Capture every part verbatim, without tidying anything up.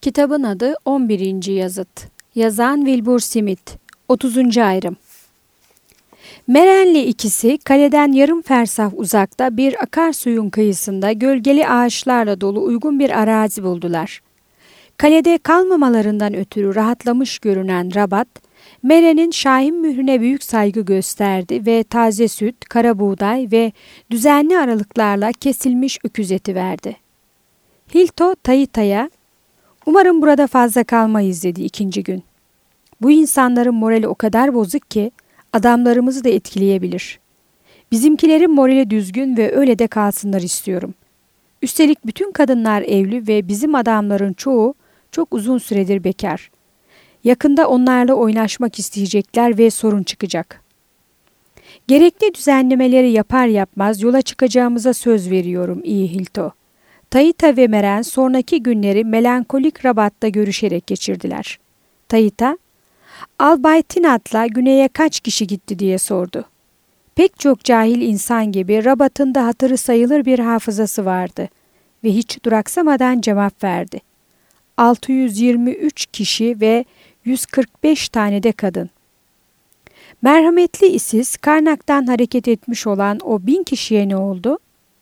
Kitabın adı on birinci Yazıt. Yazan Wilbur Smith. otuzuncu ayrım. Meren'le ikisi kaleden yarım fersah uzakta bir akarsuyun kıyısında gölgeli ağaçlarla dolu uygun bir arazi buldular. Kalede kalmamalarından ötürü rahatlamış görünen Rabat, Meren'in Şahin mührüne büyük saygı gösterdi ve taze süt, kara buğday ve düzenli aralıklarla kesilmiş öküz eti verdi. Hilto Tayita'ya, "Umarım burada fazla kalmayız," dedi ikinci gün. "Bu insanların morali o kadar bozuk ki adamlarımızı da etkileyebilir. Bizimkilerin morali düzgün ve öyle de kalsınlar istiyorum. Üstelik bütün kadınlar evli ve bizim adamların çoğu çok uzun süredir bekar. Yakında onlarla oynaşmak isteyecekler ve sorun çıkacak. Gerekli düzenlemeleri yapar yapmaz yola çıkacağımıza söz veriyorum iyi Hilto." Tayita ve Meren sonraki günleri melankolik Rabat'ta görüşerek geçirdiler. Tayita, "Albay Tinat'la güneye kaç kişi gitti?" diye sordu. Pek çok cahil insan gibi Rabat'ın da hatırı sayılır bir hafızası vardı ve hiç duraksamadan cevap verdi. altı yüz yirmi üç kişi ve yüz kırk beş tane de kadın. Merhametli Isis, Karnak'tan hareket etmiş olan o bin kişiye ne oldu?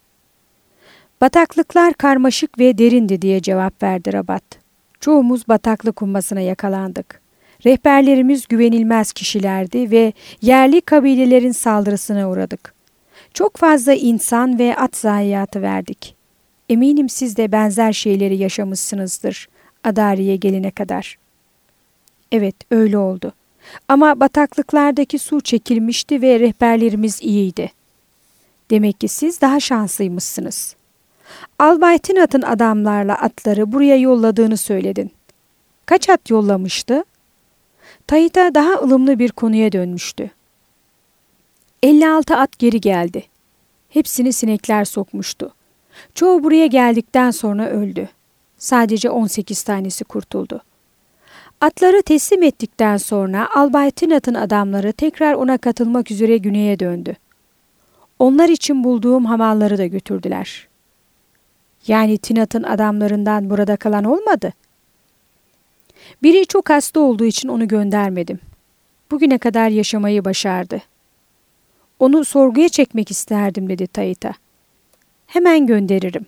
"Bataklıklar karmaşık ve derindi," diye cevap verdi Rabat. "Çoğumuz bataklık hummasına yakalandık. Rehberlerimiz güvenilmez kişilerdi ve yerli kabilelerin saldırısına uğradık. Çok fazla insan ve at zayiatı verdik. Eminim siz de benzer şeyleri yaşamışsınızdır Adari'ye gelene kadar." "Evet, öyle oldu. Ama bataklıklardaki su çekilmişti ve rehberlerimiz iyiydi." "Demek ki siz daha şanslıymışsınız. Albay Tinat'ın adamlarla atları buraya yolladığını söyledin. Kaç at yollamıştı?" Tayita daha ılımlı bir konuya dönmüştü. elli altı at geri geldi. Hepsini sinekler sokmuştu. Çoğu buraya geldikten sonra öldü. Sadece on sekiz tanesi kurtuldu. Atları teslim ettikten sonra Albay Tinat'ın adamları tekrar ona katılmak üzere güneye döndü. Onlar için bulduğum hamalları da götürdüler. "Yani Tinat'ın adamlarından burada kalan olmadı?" "Biri çok hasta olduğu için onu göndermedim. Bugüne kadar yaşamayı başardı. Onu sorguya çekmek isterdim," dedi Tayita. "Hemen gönderirim."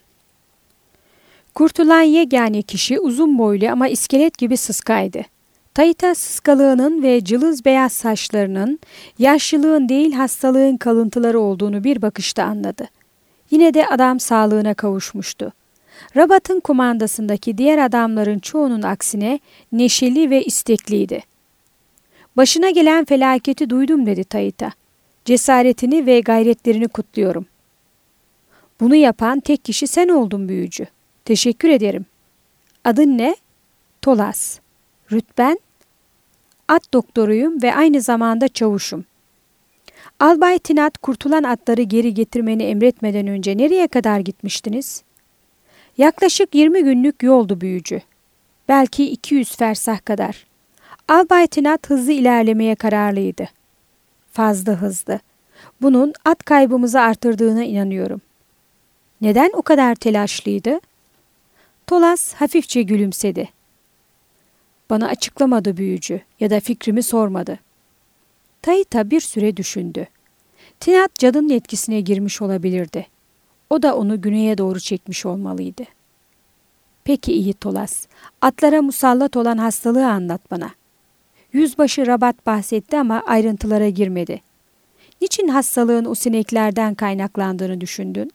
Kurtulan yegane kişi uzun boylu ama iskelet gibi sıskaydı. Tayita sıskalığının ve cılız beyaz saçlarının yaşlılığın değil hastalığın kalıntıları olduğunu bir bakışta anladı. Yine de adam sağlığına kavuşmuştu. Rabat'ın kumandasındaki diğer adamların çoğunun aksine neşeli ve istekliydi. "Başına gelen felaketi duydum," dedi Tayita. "Cesaretini ve gayretlerini kutluyorum. Bunu yapan tek kişi sen oldun büyücü. Teşekkür ederim. Adın ne?" "Tolas." "Rütben?" "At doktoruyum ve aynı zamanda çavuşum." "Albay Tinat kurtulan atları geri getirmeni emretmeden önce nereye kadar gitmiştiniz?" "Yaklaşık yirmi günlük yoldu büyücü. Belki iki yüz fersah kadar. Albay Tinat hızlı ilerlemeye kararlıydı." "Fazla hızlı. Bunun at kaybımızı artırdığına inanıyorum." "Neden o kadar telaşlıydı?" Tolas hafifçe gülümsedi. "Bana açıklamadı büyücü ya da fikrimi sormadı." Tayita bir süre düşündü. Tinat cadının etkisine girmiş olabilirdi. O da onu güneye doğru çekmiş olmalıydı. "Peki iyi Tolas, atlara musallat olan hastalığı anlat bana." Yüzbaşı Rabat bahsetti ama ayrıntılara girmedi. "Niçin hastalığın o sineklerden kaynaklandığını düşündün?"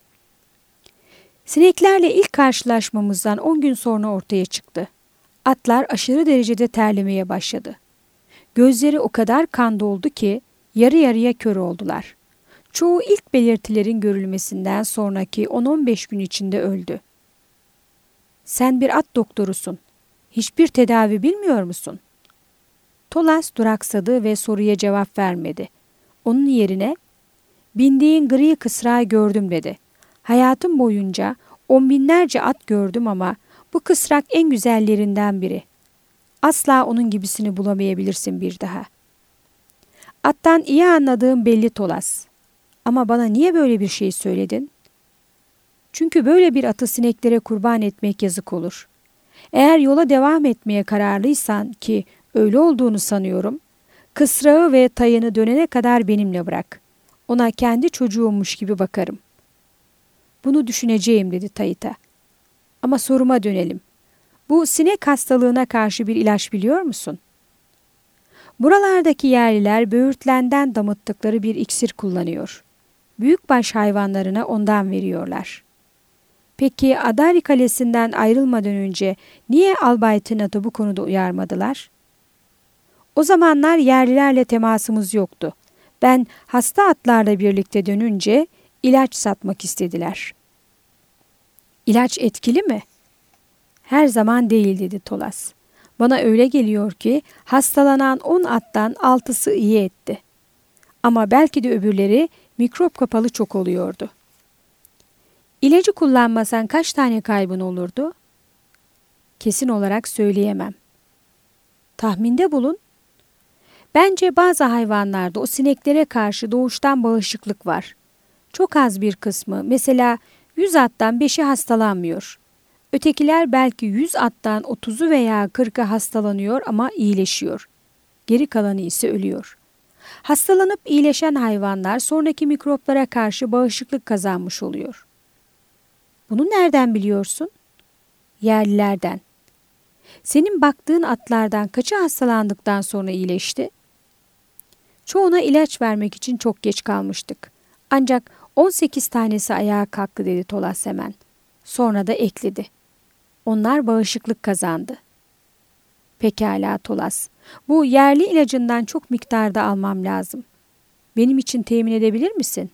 "Sineklerle ilk karşılaşmamızdan on gün sonra ortaya çıktı. Atlar aşırı derecede terlemeye başladı. Gözleri o kadar kan doldu ki yarı yarıya kör oldular. Çoğu ilk belirtilerin görülmesinden sonraki on on beş gün içinde öldü." "Sen bir at doktorusun. Hiçbir tedavi bilmiyor musun?" Tolas duraksadı ve soruya cevap vermedi. Onun yerine, "Bindiğin gri kısrağı gördüm," dedi. "Hayatım boyunca on binlerce at gördüm ama bu kısrak en güzellerinden biri. Asla onun gibisini bulamayabilirsin bir daha." "Attan iyi anladığım belli Tolas. Ama bana niye böyle bir şey söyledin?" "Çünkü böyle bir atı sineklere kurban etmek yazık olur. Eğer yola devam etmeye kararlıysan, ki öyle olduğunu sanıyorum, kısrağı ve tayını dönene kadar benimle bırak. Ona kendi çocuğummuş gibi bakarım. Bunu düşüneceğim, dedi Tayita. Ama soruma dönelim. Bu sinek hastalığına karşı bir ilaç biliyor musun? Buralardaki yerliler böğürtlenden damıttıkları bir iksir kullanıyor. Büyükbaş hayvanlarına ondan veriyorlar. Peki Adari Kalesi'nden ayrılmadan önce niye Albay Tennant'ı bu konuda uyarmadılar? O zamanlar yerlilerle temasımız yoktu. Ben hasta atlarla birlikte dönünce ilaç satmak istediler. İlaç etkili mi? Her zaman değil, dedi Tolas. Bana öyle geliyor ki hastalanan on attan altısı iyi etti. Ama belki de öbürleri mikrop kapalı çok oluyordu. İlacı kullanmasan kaç tane kaybın olurdu? Kesin olarak söyleyemem. Tahminde bulun. Bence bazı hayvanlarda o sineklere karşı doğuştan bağışıklık var. Çok az bir kısmı, mesela yüz attan beşi hastalanmıyor. Ötekiler belki yüz attan otuzu veya kırkı hastalanıyor ama iyileşiyor. Geri kalanı ise ölüyor. Hastalanıp iyileşen hayvanlar sonraki mikroplara karşı bağışıklık kazanmış oluyor. Bunu nereden biliyorsun? Yerlilerden. Senin baktığın atlardan kaçı hastalandıktan sonra iyileşti? Çoğuna ilaç vermek için çok geç kalmıştık. Ancak on sekiz tanesi ayağa kalktı, dedi Tolas hemen. Sonra da ekledi. Onlar bağışıklık kazandı. Pekala Tolas. Bu yerli ilacından çok miktarda almam lazım. Benim için temin edebilir misin?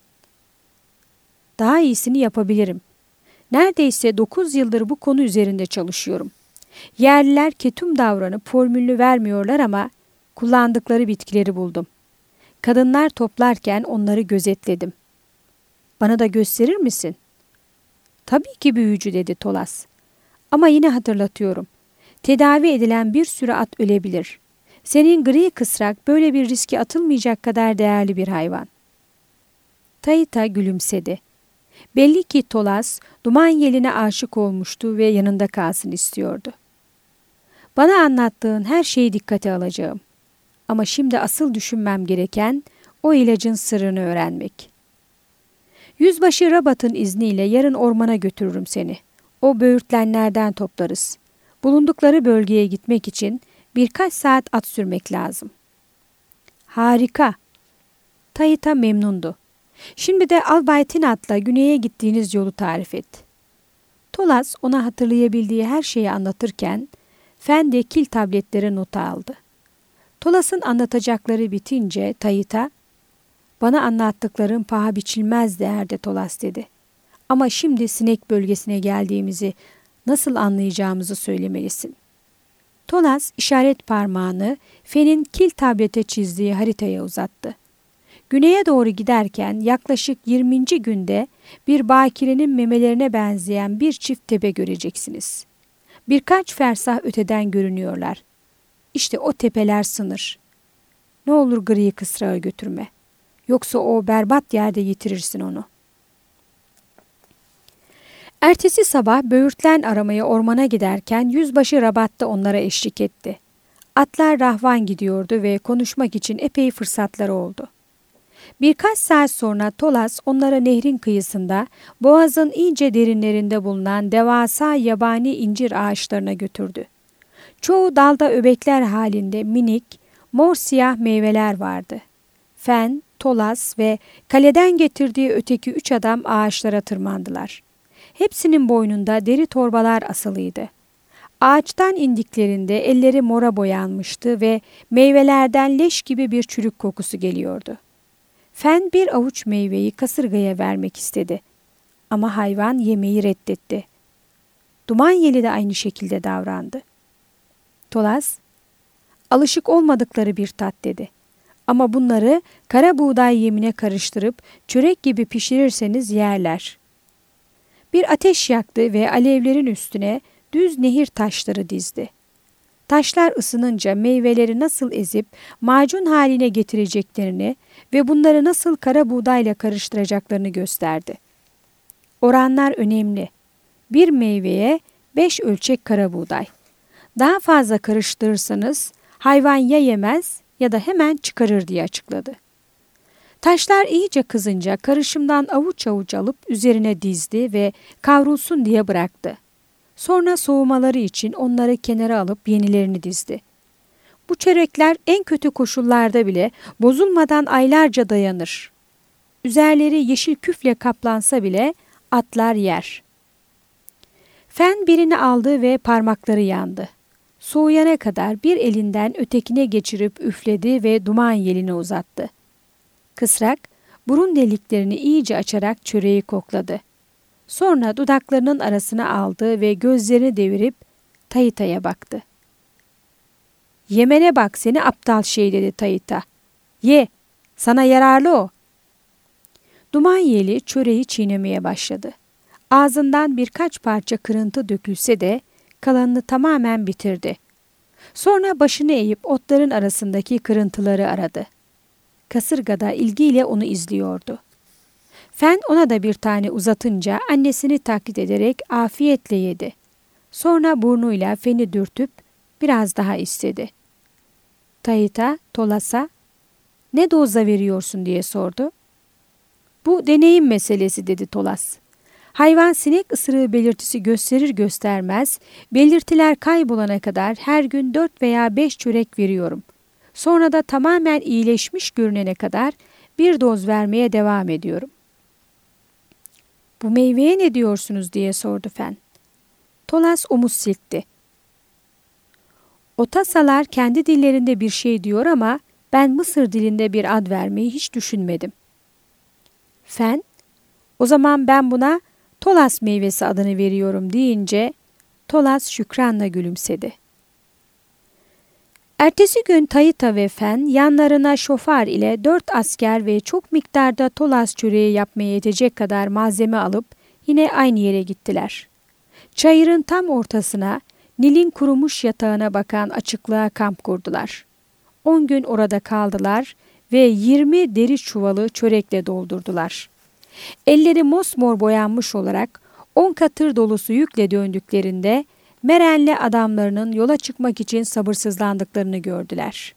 Daha iyisini yapabilirim. Neredeyse dokuz yıldır bu konu üzerinde çalışıyorum. Yerliler ketum davranıp formülünü vermiyorlar ama kullandıkları bitkileri buldum. Kadınlar toplarken onları gözetledim. Bana da gösterir misin? Tabii ki büyücü, dedi Tolas. Ama yine hatırlatıyorum. Tedavi edilen bir sürü at ölebilir. Senin gri kısrak böyle bir riske atılmayacak kadar değerli bir hayvan. Tayita gülümsedi. Belli ki Tolas duman yeline aşık olmuştu ve yanında kalsın istiyordu. Bana anlattığın her şeyi dikkate alacağım. Ama şimdi asıl düşünmem gereken o ilacın sırrını öğrenmek. Yüzbaşı Rabat'ın izniyle yarın ormana götürürüm seni. O böğürtlenlerden toplarız. Bulundukları bölgeye gitmek için birkaç saat at sürmek lazım. Harika. Tayita memnundu. Şimdi de Albay Tennant'la güneye gittiğiniz yolu tarif et. Tolas ona hatırlayabildiği her şeyi anlatırken Fen de kil tabletleri nota aldı. Tolas'ın anlatacakları bitince Tayita, "Bana anlattıkların paha biçilmez değerde Tolas," dedi. "Ama şimdi sinek bölgesine geldiğimizi nasıl anlayacağımızı söylemelisin." Tolas işaret parmağını Fen'in kil tablete çizdiği haritaya uzattı. Güneye doğru giderken yaklaşık yirminci günde bir bakirenin memelerine benzeyen bir çift tepe göreceksiniz. Birkaç fersah öteden görünüyorlar. İşte o tepeler sınır. Ne olur gri kısrağı götürme. Yoksa o berbat yerde yitirirsin onu. Ertesi sabah böğürtlen aramaya ormana giderken yüzbaşı Rabat da onlara eşlik etti. Atlar rahvan gidiyordu ve konuşmak için epey fırsatları oldu. Birkaç saat sonra Tolas onlara nehrin kıyısında, boğazın iyice derinlerinde bulunan devasa yabani incir ağaçlarına götürdü. Çoğu dalda öbekler halinde minik, mor siyah meyveler vardı. Fen, Tolas ve kaleden getirdiği öteki üç adam ağaçlara tırmandılar. Hepsinin boynunda deri torbalar asılıydı. Ağaçtan indiklerinde elleri mora boyanmıştı ve meyvelerden leş gibi bir çürük kokusu geliyordu. Fen bir avuç meyveyi kasırgaya vermek istedi. Ama hayvan yemeği reddetti. Dumanyeli de aynı şekilde davrandı. Tolas, "Alışık olmadıkları bir tat," dedi. "Ama bunları kara buğday yemine karıştırıp çörek gibi pişirirseniz yerler." Bir ateş yaktı ve alevlerin üstüne düz nehir taşları dizdi. Taşlar ısınınca meyveleri nasıl ezip macun haline getireceklerini ve bunları nasıl kara buğdayla karıştıracaklarını gösterdi. Oranlar önemli. Bir meyveye beş ölçek kara buğday. Daha fazla karıştırırsanız hayvan ya yemez ya da hemen çıkarır diye açıkladı. Taşlar iyice kızınca karışımdan avuç avuç alıp üzerine dizdi ve kavrulsun diye bıraktı. Sonra soğumaları için onları kenara alıp yenilerini dizdi. Bu çörekler en kötü koşullarda bile bozulmadan aylarca dayanır. Üzerleri yeşil küfle kaplansa bile atlar yer. Fen birini aldı ve parmakları yandı. Soğuyana kadar bir elinden ötekine geçirip üfledi ve duman yeline uzattı. Kısrak, burun deliklerini iyice açarak çöreği kokladı. Sonra dudaklarının arasına aldı ve gözlerini devirip Tayita'ya baktı. "Yemene bak seni aptal şey," dedi Tayita. "Ye, sana yararlı o." Duman yeli çöreği çiğnemeye başladı. Ağzından birkaç parça kırıntı dökülse de kalanını tamamen bitirdi. Sonra başını eğip otların arasındaki kırıntıları aradı. Kasırga da ilgiyle onu izliyordu. Fen ona da bir tane uzatınca annesini taklit ederek afiyetle yedi. Sonra burnuyla feni dürtüp biraz daha istedi. Tayita, Tolas'a "Ne doza veriyorsun?" diye sordu. "Bu deneyim meselesi," dedi Tolas. "Hayvan sinek ısırığı belirtisi gösterir göstermez, belirtiler kaybolana kadar her gün dört veya beş çörek veriyorum. Sonra da tamamen iyileşmiş görünene kadar bir doz vermeye devam ediyorum." "Bu meyveye ne diyorsunuz?" diye sordu Fen. Tolas omuz silkti. "Otasalar kendi dillerinde bir şey diyor ama ben Mısır dilinde bir ad vermeyi hiç düşünmedim." Fen, "O zaman ben buna Tolas meyvesi adını veriyorum," deyince Tolas şükranla gülümsedi. Ertesi gün Tayita ve Fen yanlarına şofar ile dört asker ve çok miktarda Tolas çöreği yapmaya yetecek kadar malzeme alıp yine aynı yere gittiler. Çayırın tam ortasına, Nil'in kurumuş yatağına bakan açıklığa kamp kurdular. On gün orada kaldılar ve yirmi deri çuvalı çörekle doldurdular. Elleri mosmor boyanmış olarak on katır dolusu yükle döndüklerinde Meren'le adamlarının yola çıkmak için sabırsızlandıklarını gördüler.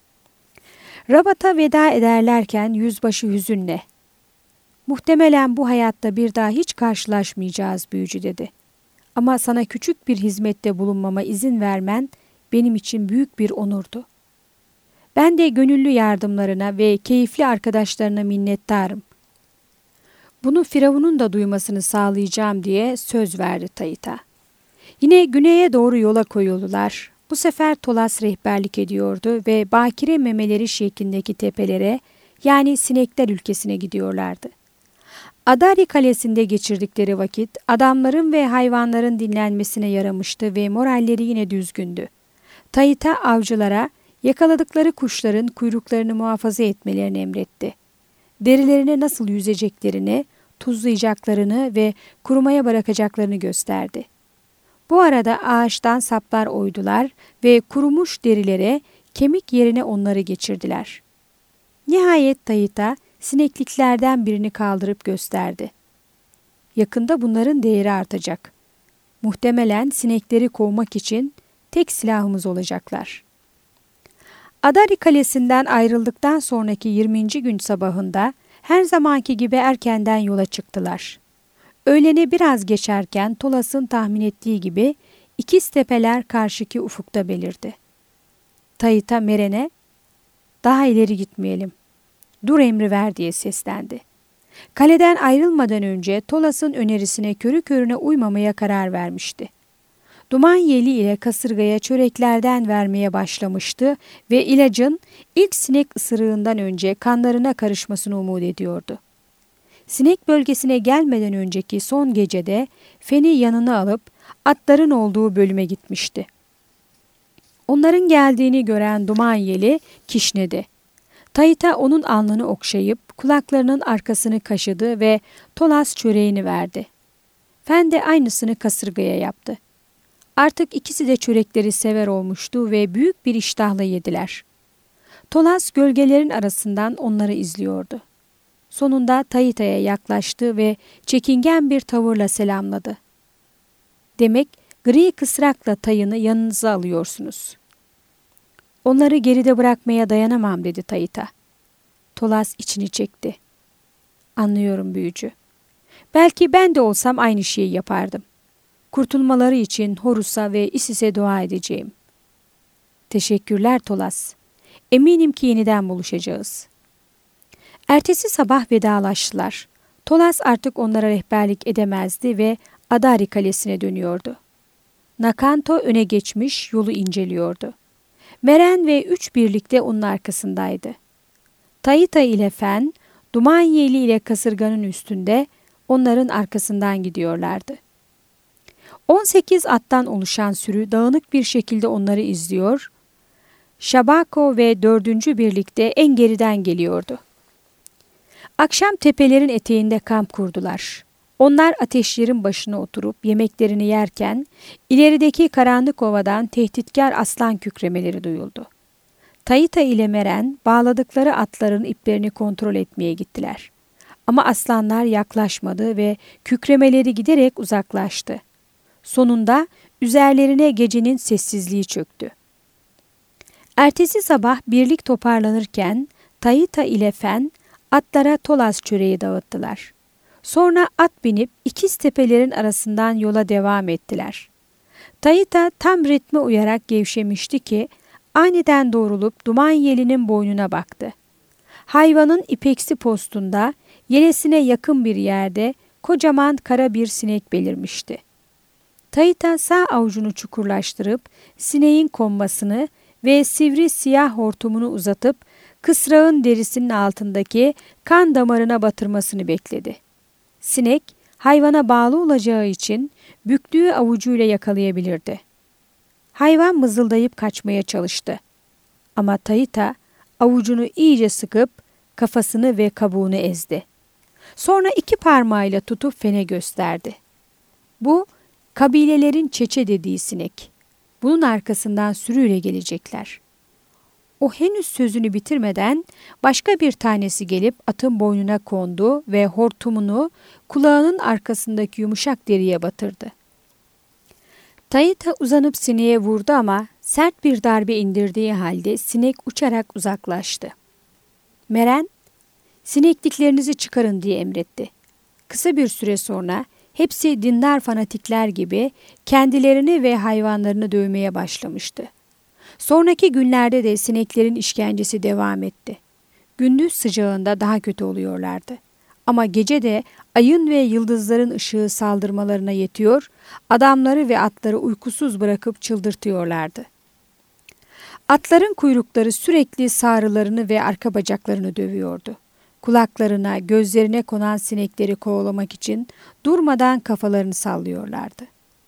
Rabat'a veda ederlerken yüzbaşı hüzünle, "Muhtemelen bu hayatta bir daha hiç karşılaşmayacağız büyücü," dedi. "Ama sana küçük bir hizmette bulunmama izin vermen benim için büyük bir onurdu. Ben de gönüllü yardımlarına ve keyifli arkadaşlarına minnettarım. Bunu Firavun'un da duymasını sağlayacağım," diye söz verdi Tayita. Yine güneye doğru yola koyuldular. Bu sefer Tolas rehberlik ediyordu ve bakire memeleri şeklindeki tepelere, yani sinekler ülkesine gidiyorlardı. Adari Kalesi'nde geçirdikleri vakit adamların ve hayvanların dinlenmesine yaramıştı ve moralleri yine düzgündü. Tayita avcılara yakaladıkları kuşların kuyruklarını muhafaza etmelerini emretti. Derilerine nasıl yüzeceklerini, tuzlayacaklarını ve kurumaya bırakacaklarını gösterdi. Bu arada ağaçtan saplar oydular ve kurumuş derilere kemik yerine onları geçirdiler. Nihayet Tayita sinekliklerden birini kaldırıp gösterdi. "Yakında bunların değeri artacak. Muhtemelen sinekleri kovmak için tek silahımız olacaklar." Adari Kalesi'nden ayrıldıktan sonraki yirminci gün sabahında her zamanki gibi erkenden yola çıktılar. Öğlene biraz geçerken Tolas'ın tahmin ettiği gibi ikiz tepeler karşıki ufukta belirdi. Tayita Meren'e, "Daha ileri gitmeyelim. Dur emri ver," diye seslendi. Kaleden ayrılmadan önce Tolas'ın önerisine körü körüne uymamaya karar vermişti. Duman yeli ile kasırgaya çöreklerden vermeye başlamıştı ve ilacın ilk sinek ısırığından önce kanlarına karışmasını umut ediyordu. Sinek bölgesine gelmeden önceki son gecede Fen'i yanına alıp atların olduğu bölüme gitmişti. Onların geldiğini gören duman yeli kişnedi. Tayita onun alnını okşayıp kulaklarının arkasını kaşıdı ve Tolas çöreğini verdi. Fen de aynısını kasırgaya yaptı. Artık ikisi de çörekleri sever olmuştu ve büyük bir iştahla yediler. Tolas gölgelerin arasından onları izliyordu. Sonunda Tayita'ya yaklaştı ve çekingen bir tavırla selamladı. "Demek Gri kısrakla Tay'ını yanınıza alıyorsunuz. Onları geride bırakmaya dayanamam dedi Tayita. Tolas içini çekti. Anlıyorum büyücü. Belki ben de olsam aynı şeyi yapardım. Kurtulmaları için Horus'a ve Isis'e dua edeceğim. Teşekkürler Tolas. Eminim ki yeniden buluşacağız. Ertesi sabah vedalaştılar. Tolas artık onlara rehberlik edemezdi ve Adari Kalesi'ne dönüyordu. Nakanto öne geçmiş yolu inceliyordu. Meren ve üç birlikte onun arkasındaydı. Tayita ile Fen, duman yeli ile kasırganın üstünde onların arkasından gidiyorlardı. on sekiz attan oluşan sürü dağınık bir şekilde onları izliyor, Şabako ve dördüncü birlikte en geriden geliyordu. Akşam tepelerin eteğinde kamp kurdular. Onlar ateşlerin başına oturup yemeklerini yerken ilerideki karanlık ovadan tehditkar aslan kükremeleri duyuldu. Tayita ile Meren bağladıkları atların iplerini kontrol etmeye gittiler. Ama aslanlar yaklaşmadı ve kükremeleri giderek uzaklaştı. Sonunda üzerlerine gecenin sessizliği çöktü. Ertesi sabah birlik toparlanırken Tayita ile Fen atlara Tolas çöreği dağıttılar. Sonra at binip ikiz tepelerin arasından yola devam ettiler. Tayita tam ritme uyarak gevşemişti ki aniden doğrulup duman yelinin boynuna baktı. Hayvanın ipeksi postunda yelesine yakın bir yerde kocaman kara bir sinek belirmişti. Tayita sağ avucunu çukurlaştırıp sineğin konmasını ve sivri siyah hortumunu uzatıp kısrağın derisinin altındaki kan damarına batırmasını bekledi. Sinek hayvana bağlı olacağı için büktüğü avucuyla yakalayabilirdi. Hayvan mızıldayıp kaçmaya çalıştı. Ama Tayita avucunu iyice sıkıp kafasını ve kabuğunu ezdi. Sonra iki parmağıyla tutup Fen'e gösterdi. Bu kabilelerin çeçe dediği sinek. Bunun arkasından sürüyle gelecekler. O henüz sözünü bitirmeden başka bir tanesi gelip atın boynuna kondu ve hortumunu kulağının arkasındaki yumuşak deriye batırdı. Tayita uzanıp sineğe vurdu ama sert bir darbe indirdiği halde sinek uçarak uzaklaştı. Meren, sinekliklerinizi çıkarın diye emretti. Kısa bir süre sonra hepsi dindar fanatikler gibi kendilerini ve hayvanlarını dövmeye başlamıştı. Sonraki günlerde de sineklerin işkencesi devam etti. Gündüz sıcağında daha kötü oluyorlardı. Ama gece de ayın ve yıldızların ışığı saldırmalarına yetiyor, adamları ve atları uykusuz bırakıp çıldırtıyorlardı. Atların kuyrukları sürekli sağrılarını ve arka bacaklarını dövüyordu. Kulaklarına, gözlerine konan sinekleri kovalamak için durmadan kafalarını sallıyorlardı.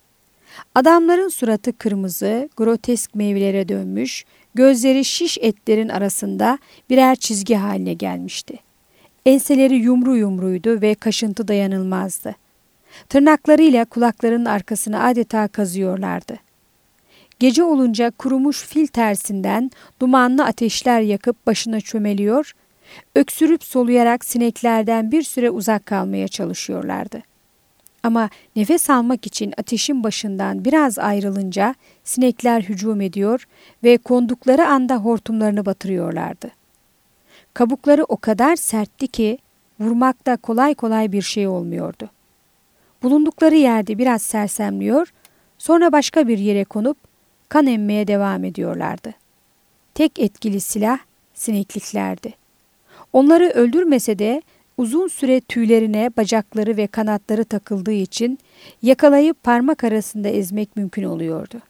Adamların suratı kırmızı, grotesk meyvelere dönmüş, gözleri şiş etlerin arasında birer çizgi haline gelmişti. Enseleri yumru yumruydu ve kaşıntı dayanılmazdı. Tırnaklarıyla kulaklarının arkasını adeta kazıyorlardı. Gece olunca kurumuş fil tersinden dumanlı ateşler yakıp başına çömeliyor, öksürüp soluyarak sineklerden bir süre uzak kalmaya çalışıyorlardı. Ama nefes almak için ateşin başından biraz ayrılınca sinekler hücum ediyor ve kondukları anda hortumlarını batırıyorlardı. Kabukları o kadar sertti ki vurmakta kolay kolay bir şey olmuyordu. Bulundukları yerde biraz sersemliyor, sonra başka bir yere konup kan emmeye devam ediyorlardı. Tek etkili silah sinekliklerdi. Onları öldürmese de uzun süre tüylerine bacakları ve kanatları takıldığı için yakalayıp parmak arasında ezmek mümkün oluyordu.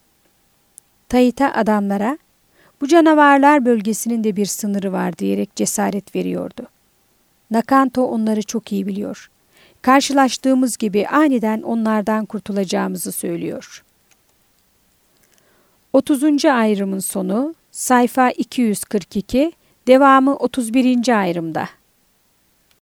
Tayita adamlara, bu canavarlar bölgesinin de bir sınırı var diyerek cesaret veriyordu. Nakanto onları çok iyi biliyor. Karşılaştığımız gibi aniden onlardan kurtulacağımızı söylüyor. otuzuncu ayrımın sonu, sayfa iki yüz kırk iki, devamı otuz birinci ayrımda.